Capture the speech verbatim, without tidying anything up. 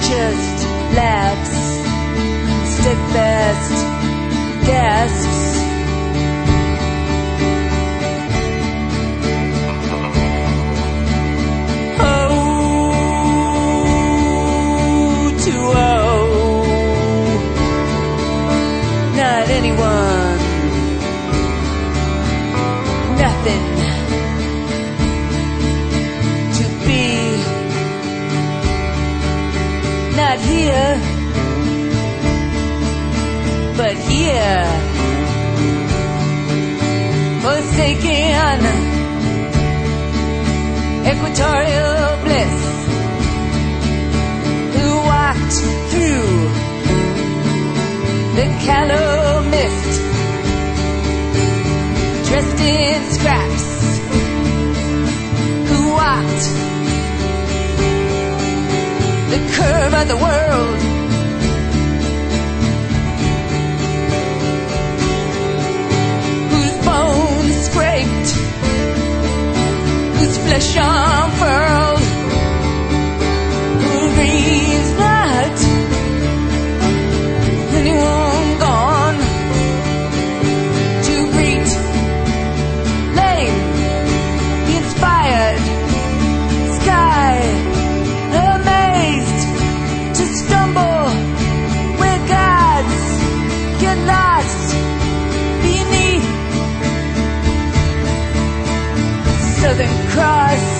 just laughs, steadfast gasps. Not anyone, nothing to be, not here, but here, forsaken, equatorial bliss, who walked through the callow mist, dressed in scraps, who walked the curve of the world, whose bones scraped, whose flesh unfurled, who grieves not anyone gone to greet, lame, the inspired sky, amazed to stumble where gods get lost beneath Southern Cross.